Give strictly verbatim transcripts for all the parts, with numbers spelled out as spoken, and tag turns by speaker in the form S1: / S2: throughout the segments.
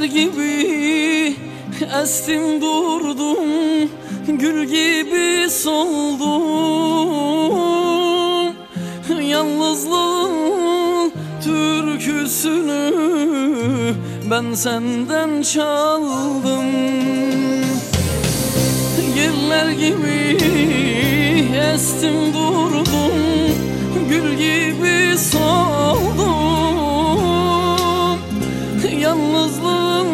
S1: gibi estim durdum, gül gibi soldum. Yalnızlığın türküsünü ben senden çaldım. Yeller gibi estim durdum, gül gibi soldum. Yalnızlığın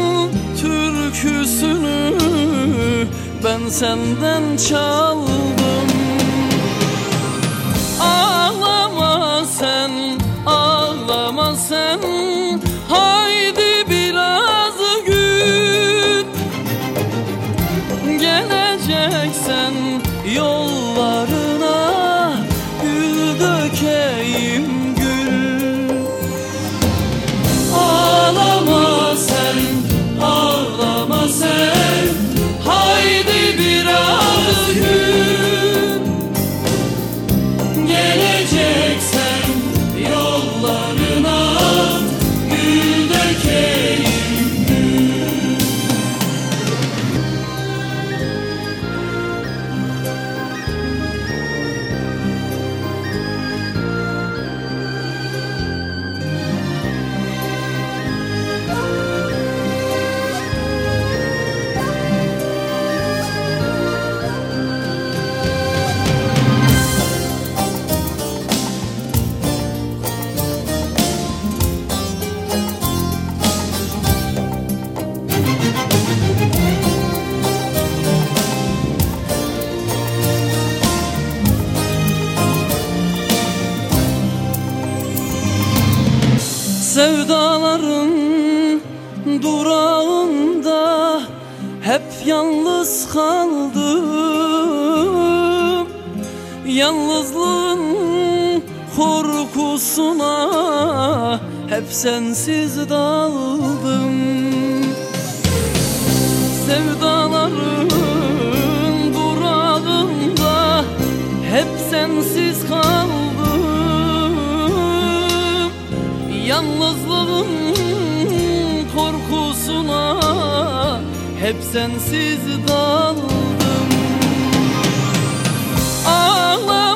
S1: türküsünü ben senden çaldım. Ağlama sen, ağlama sen, haydi biraz gül. Geleceksen yollarına gül dökeyim gül. Ağlama sen, ağlama sen, haydi biraz gül. Geleceksen yollarına gül dökeyim gül. Sevdaların durağında hep yalnız kaldım. Yalnızlığın korkusuna hep sensiz daldım. Sevdaların durağında hep sensiz kaldım. Yalnızlığın korkusuna hep sensiz daldım. Ağla